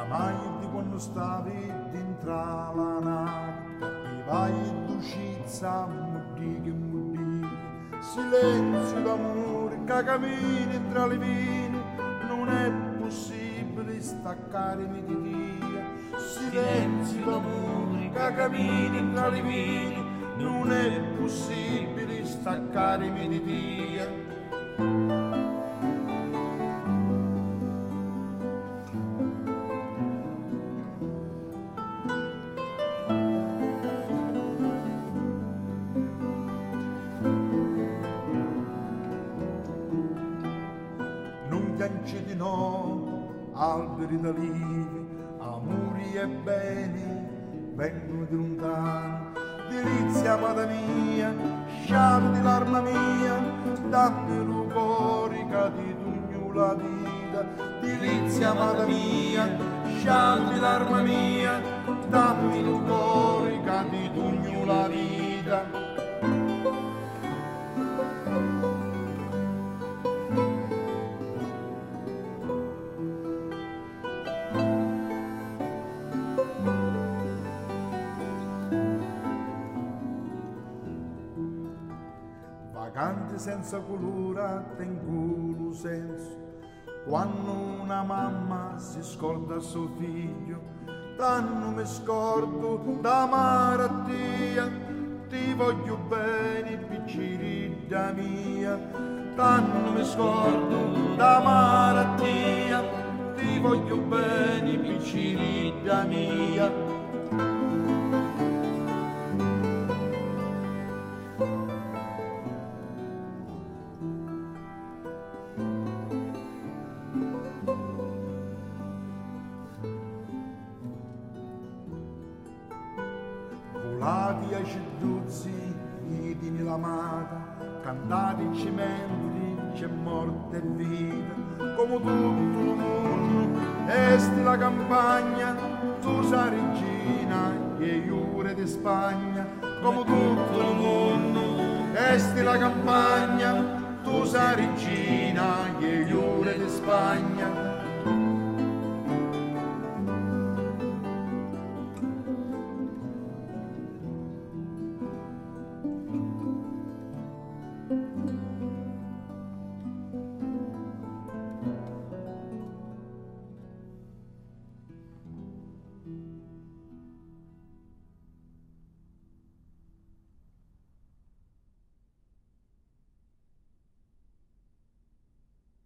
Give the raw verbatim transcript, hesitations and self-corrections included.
mai di quando stavi dentro la nave, e vai d'uscizza, mudì che mudì, silenzio d'amore che cammini tra le vine, non è possibile staccarmi di Dio, silenzio d'amore che cammini tra le vine, non è possibile staccarmi di Dio. Piange di no, alberi d'alivi, amori e beni vengono di lontano. Delizia amata mia, sciame di l'arma mia, dammi l'ugori che ti tugno la vita. Delizia amata mia, sciame di l'arma mia, dammi l'ugori che ti tugno la vita. Vaganti senza colore, tengono senso, quando una mamma si scorda suo figlio, tanto mi scordo da malattia, ti voglio bene piccirilla mia, tanto mi scordo da malattia, ti voglio bene piccirilla mia. Volati ai ceduzzi, idini l'amata, cantati in cimenti, c'è morte e vita, come tutto il mondo, esti la campagna, tu sei regina, e io re di Spagna, come tutto il mondo, esti la campagna, tu sei regina, e io re di Spagna.